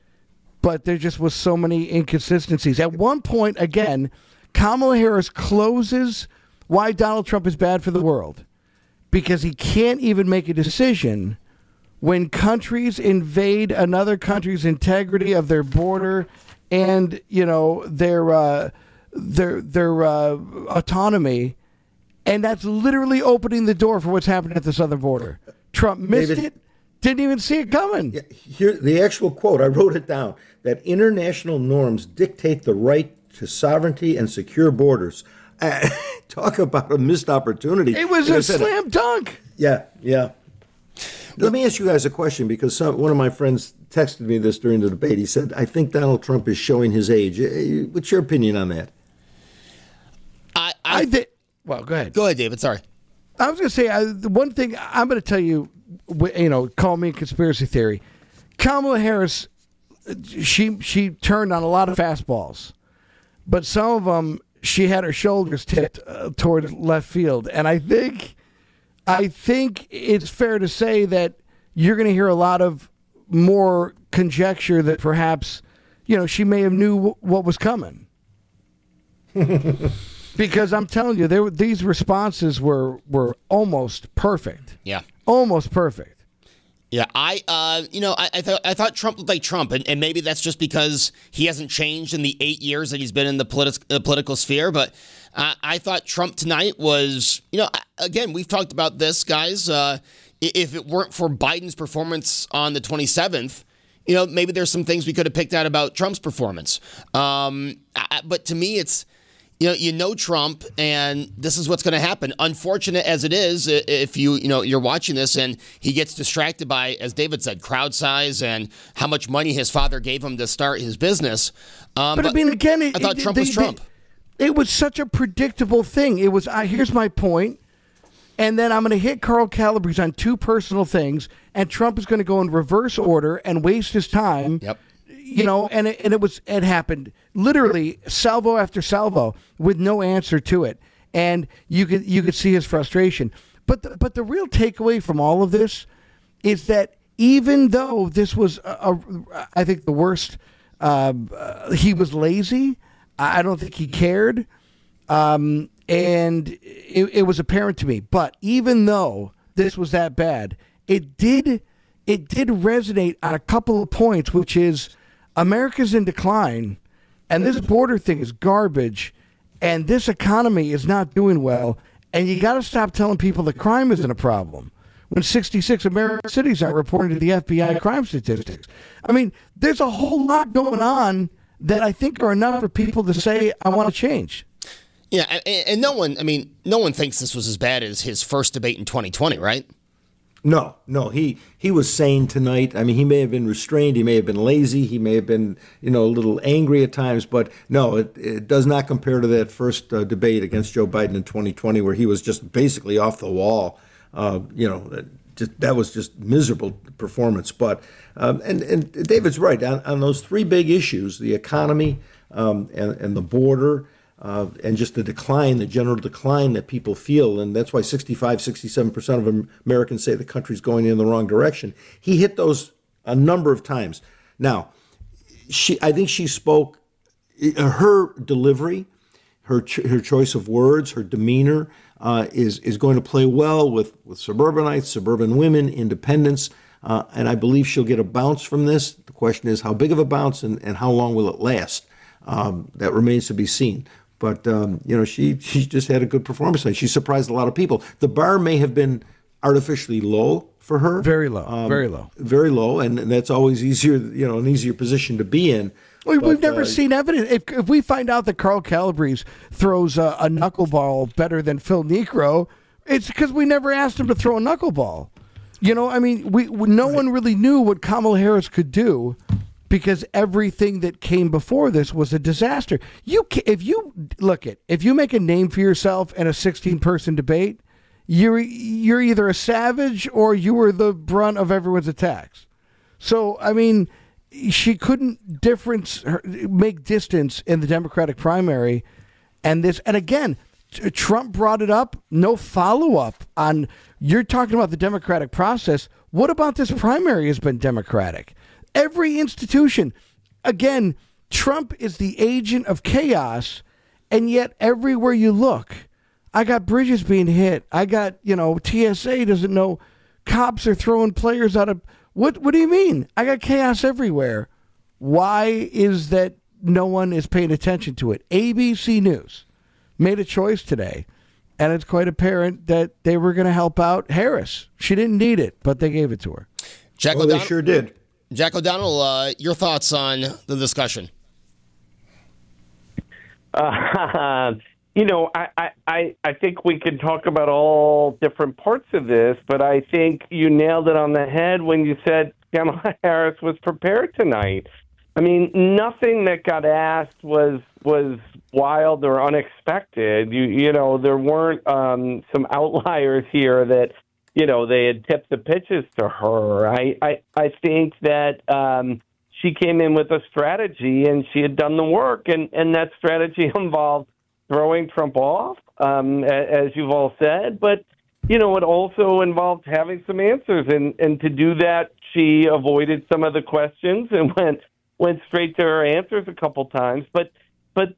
But there just was so many inconsistencies. At one point, again, Kamala Harris closes why Donald Trump is bad for the world, because he can't even make a decision when countries invade another country's integrity of their border and, you know, their uh, their their uh, autonomy, and that's literally opening the door for what's happening at the southern border. Trump missed David, it, didn't even see it coming. Yeah, here, the actual quote, I wrote it down, that international norms dictate the right to sovereignty and secure borders. Uh, talk about a missed opportunity. It was Like I a said, slam dunk. Yeah, yeah. Let me ask you guys a question, because some, one of my friends texted me this during the debate. He said, "I think Donald Trump is showing his age." Uh, What's your opinion on that? I, I I, did. Well, go ahead. go ahead, David. Sorry. I was going to say I, the one thing I'm going to tell you. w- You know, call me a conspiracy theory. Kamala Harris, she she turned on a lot of fastballs, but some of them she had her shoulders tipped uh, toward left field, and I think I think it's fair to say that you're going to hear a lot of more conjecture that perhaps, you know, she may have knew w- what was coming. Because I'm telling you, there were, these responses were were almost perfect. Yeah. Almost perfect. Yeah, I, uh, you know, I, I thought I thought Trump looked like Trump, and, and maybe that's just because he hasn't changed in the eight years that he's been in the politi- uh, political sphere. But uh, I thought Trump tonight was, you know, again, we've talked about this, guys. Uh, if it weren't for Biden's performance on the twenty-seventh, you know, maybe there's some things we could have picked out about Trump's performance. Um, I, but to me, it's. You know, you know Trump, and this is what's going to happen. Unfortunate as it is, if you you know you're watching this and he gets distracted by, as David said, crowd size and how much money his father gave him to start his business. Um, But, I mean, again, it, I thought it- Trump they- was Trump. They, it was such a predictable thing. It was, uh, here's my point, and then I'm going to hit Carl Calabrese on two personal things, and Trump is going to go in reverse order and waste his time. Yep. You know, and it, and it was it happened literally salvo after salvo with no answer to it, and you could you could see his frustration. But the, but the real takeaway from all of this is that even though this was a, a, I think the worst, uh, uh, he was lazy. I don't think he cared, um, and it, it was apparent to me. But even though this was that bad, it did it did resonate on a couple of points, which is America's in decline, and this border thing is garbage, and this economy is not doing well, and you got to stop telling people that crime isn't a problem when sixty-six American cities aren't reporting to the F B I crime statistics. I mean, there's a whole lot going on that I think are enough for people to say, I want to change. Yeah, and, and no one, I mean, no one thinks this was as bad as his first debate in twenty twenty, right? No, no, he he was sane tonight. I mean, he may have been restrained, he may have been lazy, he may have been, you know, a little angry at times, but no, it, it does not compare to that first uh, debate against Joe Biden in twenty twenty, where he was just basically off the wall. Uh, you know, just, that was just miserable performance. But um, and and David's right on, on those three big issues: the economy um, and and the border. Uh, and just the decline, the general decline that people feel. And that's why sixty-five, sixty-seven percent of Americans say the country's going in the wrong direction. He hit those a number of times. Now, she, I think she spoke, her delivery, her her choice of words, her demeanor uh, is, is going to play well with, with suburbanites, suburban women, independents. Uh, and I believe she'll get a bounce from this. The question is how big of a bounce and, and how long will it last? Um, that remains to be seen. But, um, you know, she, she just had a good performance. She surprised a lot of people. The bar may have been artificially low for her. Very low, um, very low. Very low, and, and that's always easier, you know, an easier position to be in. Well, but, we've never uh, seen evidence. If, if we find out that Carl Calabrese throws a, a knuckleball better than Phil Niekro, it's because we never asked him to throw a knuckleball. You know, I mean, we, we no right. one really knew what Kamala Harris could do, because everything that came before this was a disaster. You, can, if you look at, if you make a name for yourself in a sixteen-person debate, you're you're either a savage or you were the brunt of everyone's attacks. So, I mean, she couldn't difference make distance in the Democratic primary, and this, and again, Trump brought it up. No follow up on. You're talking about the democratic process. What about this primary has been democratic? Every institution, again, Trump is the agent of chaos, and yet everywhere you look, I got bridges being hit. I got, you know, T S A doesn't know, cops are throwing players out of, what What do you mean? I got chaos everywhere. Why is that no one is paying attention to it? A B C News made a choice today, and it's quite apparent that they were going to help out Harris. She didn't need it, but they gave it to her. Jack well, O'Donnell, they sure did. Jack O'Donnell, uh, your thoughts on the discussion? Uh, you know, I, I, I think we could talk about all different parts of this, but I think you nailed it on the head when you said Kamala Harris was prepared tonight. I mean, nothing that got asked was was wild or unexpected. You you know, there weren't um, some outliers here that, you know, they had tipped the pitches to her. I, I, I think that um, she came in with a strategy and she had done the work, and, and that strategy involved throwing Trump off, um, as you've all said, but, you know, it also involved having some answers, and, and to do that, she avoided some of the questions and went went straight to her answers a couple times, but but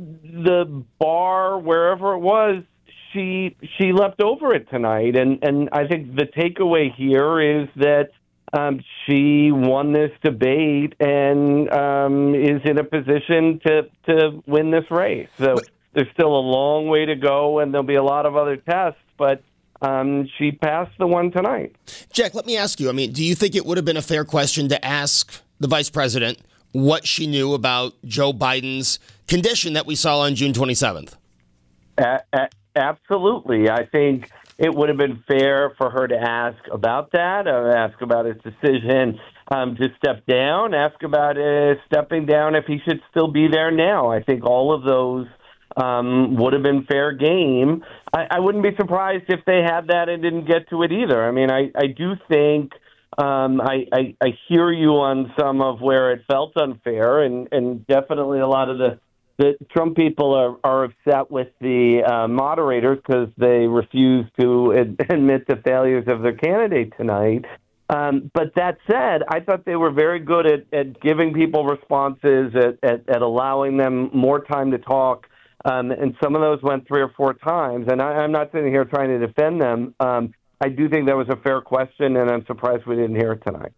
the bar, wherever it was, She she leapt over it tonight, and, and I think the takeaway here is that um, she won this debate and um, is in a position to, to win this race. So there's still a long way to go, and there'll be a lot of other tests, but um, she passed the one tonight. Jack, let me ask you, I mean, do you think it would have been a fair question to ask the vice president what she knew about Joe Biden's condition that we saw on June twenty-seventh? Uh, uh, Absolutely. I think it would have been fair for her to ask about that, or ask about his decision um, to step down, ask about his stepping down if he should still be there now. I think all of those um, would have been fair game. I, I wouldn't be surprised if they had that and didn't get to it either. I mean, I, I do think um, I, I, I hear you on some of where it felt unfair, and, and definitely a lot of the The Trump people are, are upset with the uh, moderators because they refuse to ad- admit the failures of their candidate tonight. Um, but that said, I thought they were very good at, at giving people responses, at, at, at allowing them more time to talk. Um, and some of those went three or four times. And I, I'm not sitting here trying to defend them. Um, I do think that was a fair question, and I'm surprised we didn't hear it tonight.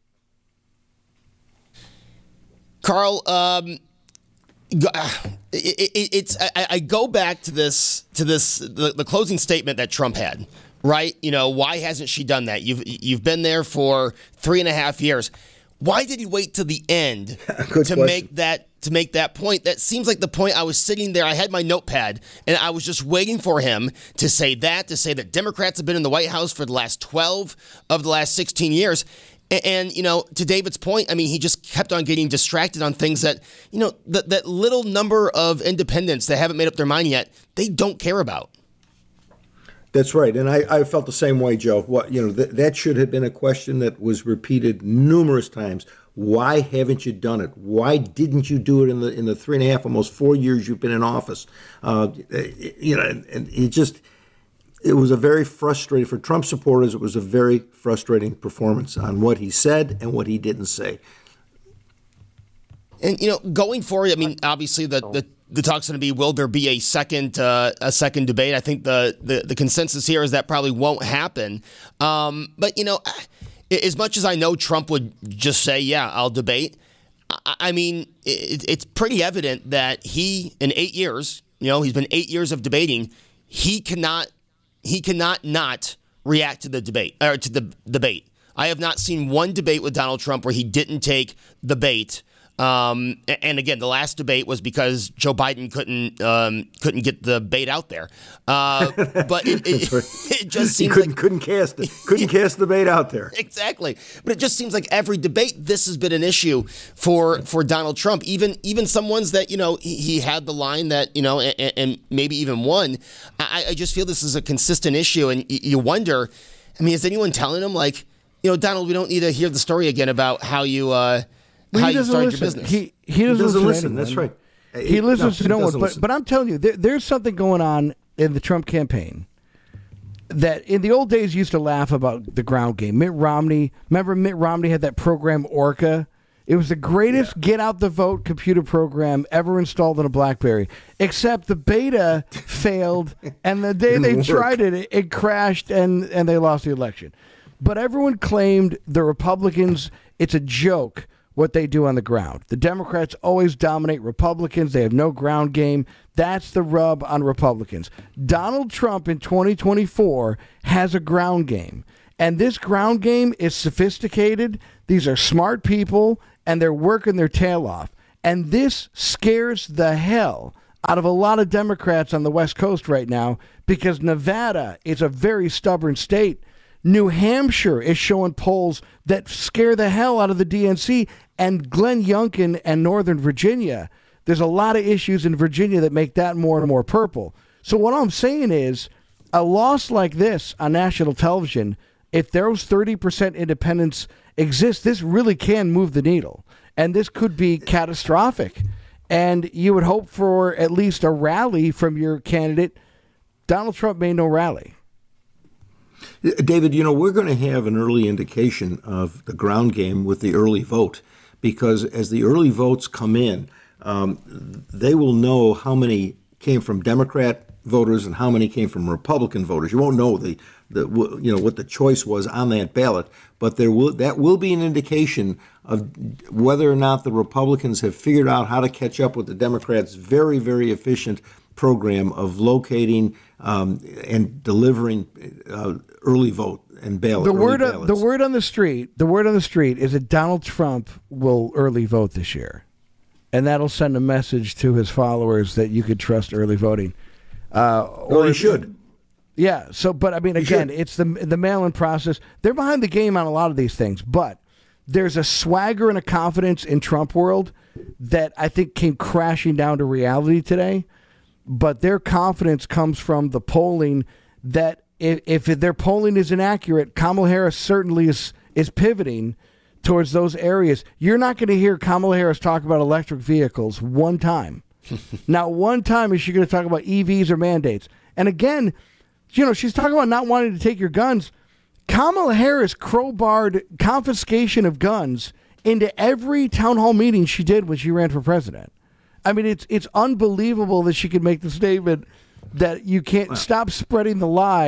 Carl, um, it, it, it's I, I go back to this to this the, the closing statement that Trump had, right? You know, why hasn't she done that? You've you've been there for three and a half years. Why did he wait to the end to question. make that to make that point? That seems like the point. I was sitting there, I had my notepad, and I was just waiting for him to say that, to say that Democrats have been in the White House for the last twelve of the last sixteen years. And, and you know, to David's point, I mean, he just kept on getting distracted on things that, you know, that, that little number of independents that haven't made up their mind yet, they don't care about. That's right, and I, I felt the same way, Joe. What you know, th- that should have been a question that was repeated numerous times. Why haven't you done it? Why didn't you do it in the in the three and a half, almost four years you've been in office? Uh, you know, and, and it just it was a very frustrating for Trump supporters. It was a very frustrating performance on what he said and what he didn't say. And you know, going forward, I mean, obviously the the. The talk's going to be, will there be a second uh, a second debate? I think the, the, the consensus here is that probably won't happen. Um, but, you know, as much as I know Trump would just say, yeah, I'll debate, I, I mean, it, it's pretty evident that he, in eight years, you know, he's been eight years of debating, he cannot he cannot not react to the debate, or to the debate. I have not seen one debate with Donald Trump where he didn't take the bait. Um, and again, the last debate was because Joe Biden couldn't um, couldn't get the bait out there. Uh, but it, it, right. it just seems he couldn't, like couldn't cast it, couldn't cast the bait out there. Exactly. But it just seems like every debate, this has been an issue for for Donald Trump. Even even some ones that, you know, he, he had the line that, you know, and, and maybe even won. I, I just feel this is a consistent issue, and you wonder. I mean, is anyone telling him, like, you know, Donald, we don't need to hear the story again about how you. Uh, Well, how he you started listen. your business. He he doesn't, he doesn't listen. listen. That's right. He listens no, to no one. But listen. but I'm telling you, there, there's something going on in the Trump campaign that in the old days used to laugh about the ground game. Mitt Romney, remember Mitt Romney had that program Orca? It was the greatest yeah. get out the vote computer program ever installed on a BlackBerry. Except the beta failed, and the day they work. tried it, it, it crashed, and and they lost the election. But everyone claimed the Republicans. It's a joke what they do on the ground. The Democrats always dominate Republicans. They have no ground game. That's the rub on Republicans. Donald Trump in twenty twenty-four has a ground game. And this ground game is sophisticated. These are smart people, and they're working their tail off. And this scares the hell out of a lot of Democrats on the West Coast right now, because Nevada is a very stubborn state. New Hampshire is showing polls that scare the hell out of the D N C, and Glenn Youngkin and Northern Virginia. There's a lot of issues in Virginia that make that more and more purple. So what I'm saying is, a loss like this on national television, if those thirty percent independents exist, this really can move the needle. And this could be catastrophic. And you would hope for at least a rally from your candidate. Donald Trump made no rally. David, you know, we're going to have an early indication of the ground game with the early vote, because as the early votes come in, um, they will know how many came from Democrat voters and how many came from Republican voters. You won't know the, the you know what the choice was on that ballot, but there will that will be an indication of whether or not the Republicans have figured out how to catch up with the Democrats' very, very efficient program of locating um, and delivering uh, early vote and ballot. The word, on, the word on the street, the word on the street is that Donald Trump will early vote this year, and that'll send a message to his followers that you could trust early voting. Uh, or he should. Yeah. So, but I mean, again, it's the the mail-in process. They're behind the game on a lot of these things, but there's a swagger and a confidence in Trump world that I think came crashing down to reality today. But their confidence comes from the polling that if, if their polling is inaccurate, Kamala Harris certainly is, is pivoting towards those areas. You're not going to hear Kamala Harris talk about electric vehicles one time. Not one time is she going to talk about E Vs or mandates. And again, you know, she's talking about not wanting to take your guns. Kamala Harris crowbarred confiscation of guns into every town hall meeting she did when she ran for president. I mean, it's it's unbelievable that she could make the statement that you can't wow. stop spreading the lie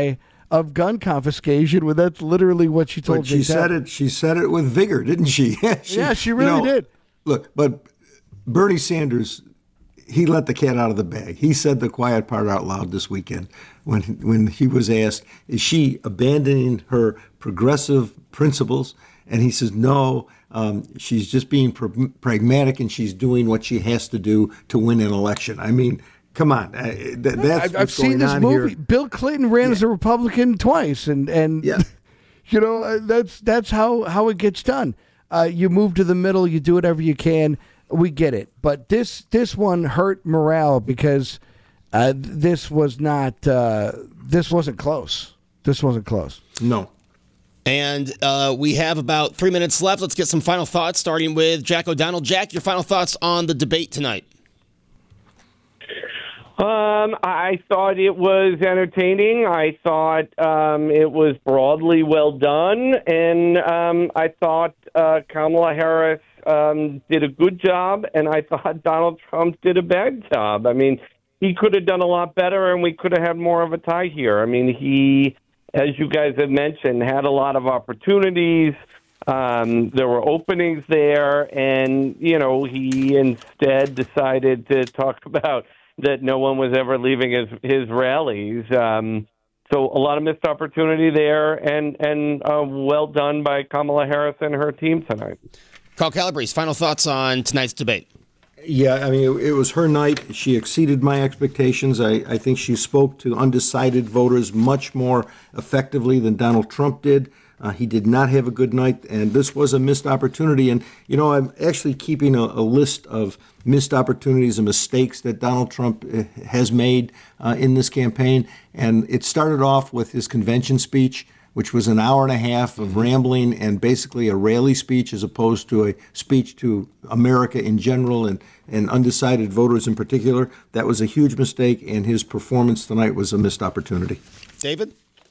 of gun confiscation when that's literally what she told but she Jake said Tapper. it. She said it with vigor, didn't she? she yeah, she really you know, did. Look, but Bernie Sanders, he let the cat out of the bag. He said the quiet part out loud this weekend when when he was asked, is she abandoning her progressive principles? And he says, no, um, she's just being pr- pragmatic and she's doing what she has to do to win an election. I mean, come on. Uh, th- that's I've, what's I've seen going this on movie. here. Bill Clinton ran Yeah. as a Republican twice, and, and Yeah. you know, uh, that's that's how, how it gets done. Uh, you move to the middle, you do whatever you can. We get it. But this this one hurt morale because uh, this was not uh, this wasn't close. This wasn't close. No. And uh, we have about three minutes left. Let's get some final thoughts, starting with Jack O'Donnell. Jack, your final thoughts on the debate tonight. Um, I thought it was entertaining. I thought um, it was broadly well done, and um, I thought uh, Kamala Harris um, did a good job, and I thought Donald Trump did a bad job. I mean, he could have done a lot better, and we could have had more of a tie here. I mean, he, as you guys have mentioned, had a lot of opportunities. Um, there were openings there, and, you know, he instead decided to talk about that no one was ever leaving his, his rallies. Um, so a lot of missed opportunity there, and, and uh, well done by Kamala Harris and her team tonight. Carl Calabrese, final thoughts on tonight's debate. Yeah, I mean, it, it was her night. She exceeded my expectations. I, I think she spoke to undecided voters much more effectively than Donald Trump did. Uh, he did not have a good night, and this was a missed opportunity. And, you know, I'm actually keeping a, a list of missed opportunities and mistakes that Donald Trump uh, has made uh, in this campaign. And it started off with his convention speech, which was an hour and a half of rambling and basically a rally speech as opposed to a speech to America in general and, and undecided voters in particular. That was a huge mistake, and his performance tonight was a missed opportunity. David?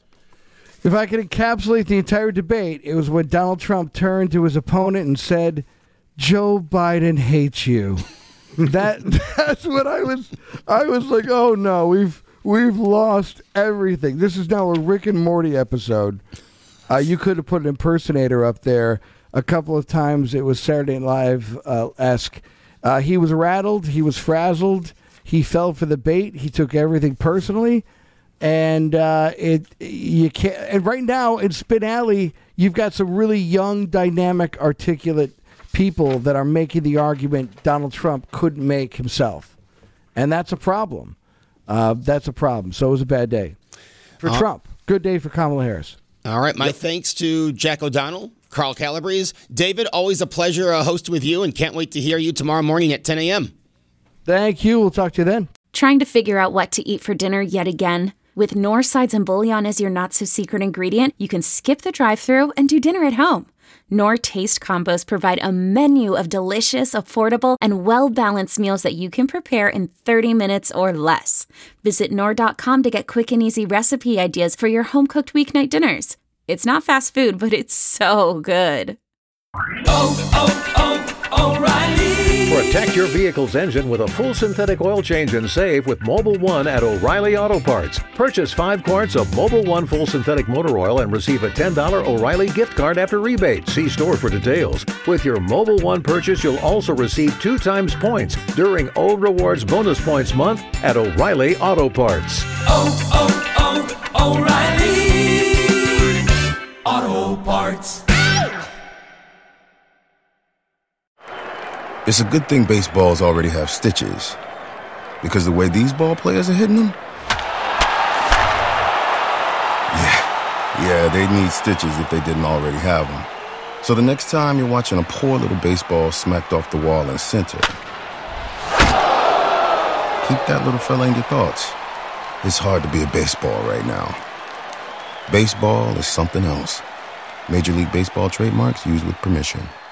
If I could encapsulate the entire debate, it was when Donald Trump turned to his opponent and said, Joe Biden hates you. that that's what I was I was like, oh no, we've we've lost everything. This is now a Rick and Morty episode. Uh, you could have put an impersonator up there a couple of times. It was Saturday Night Live uh, esque. Uh, he was rattled, he was frazzled, he fell for the bait, he took everything personally. And uh, it you can't. And right now in Spin Alley, you've got some really young, dynamic, articulate people that are making the argument Donald Trump couldn't make himself, and that's a problem. Uh, that's a problem. So it was a bad day for uh, Trump. Good day for Kamala Harris. All right. My yep. thanks to Jack O'Donnell, Carl Calabrese, David. Always a pleasure uh, hosting with you, and can't wait to hear you tomorrow morning at ten a.m. Thank you. We'll talk to you then. Trying to figure out what to eat for dinner yet again? With Knorr sides and bouillon as your not-so-secret ingredient, you can skip the drive-thru and do dinner at home. Knorr Taste Combos provide a menu of delicious, affordable, and well-balanced meals that you can prepare in thirty minutes or less. Visit Knorr dot com to get quick and easy recipe ideas for your home-cooked weeknight dinners. It's not fast food, but it's so good. Oh, oh, oh, O'Reilly! Protect your vehicle's engine with a full synthetic oil change and save with Mobil one at O'Reilly Auto Parts. Purchase five quarts of Mobil one full synthetic motor oil and receive a ten dollars O'Reilly gift card after rebate. See store for details. With your Mobil one purchase, you'll also receive two times points during O Rewards Bonus Points Month at O'Reilly Auto Parts. Oh, oh, oh, O'Reilly Auto Parts. It's a good thing baseballs already have stitches, because the way these ball players are hitting them, yeah, yeah, they need stitches if they didn't already have them. So the next time you're watching a poor little baseball smacked off the wall in center, keep that little fella in your thoughts. It's hard to be a baseball right now. Baseball is something else. Major League Baseball trademarks used with permission.